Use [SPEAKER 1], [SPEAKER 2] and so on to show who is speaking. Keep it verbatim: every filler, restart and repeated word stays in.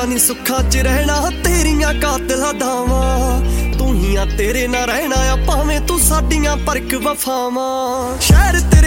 [SPEAKER 1] ਨੀ ਸੁੱਖਾਂ ਚ ਰਹਿਣਾ ਤੇਰੀਆਂ ਕਾਤਲਾਂ ਦਾਵਾਂ ਤੂੰ ਹੀ ਆ ਤੇਰੇ ਨਾਲ ਰਹਿਣਾ ਆ ਭਾਵੇਂ ਤੂੰ ਸਾਡੀਆਂ ਪਰਖ ਵਫਾਵਾਂ ਸ਼ਹਿਰ ਤੇਰੇ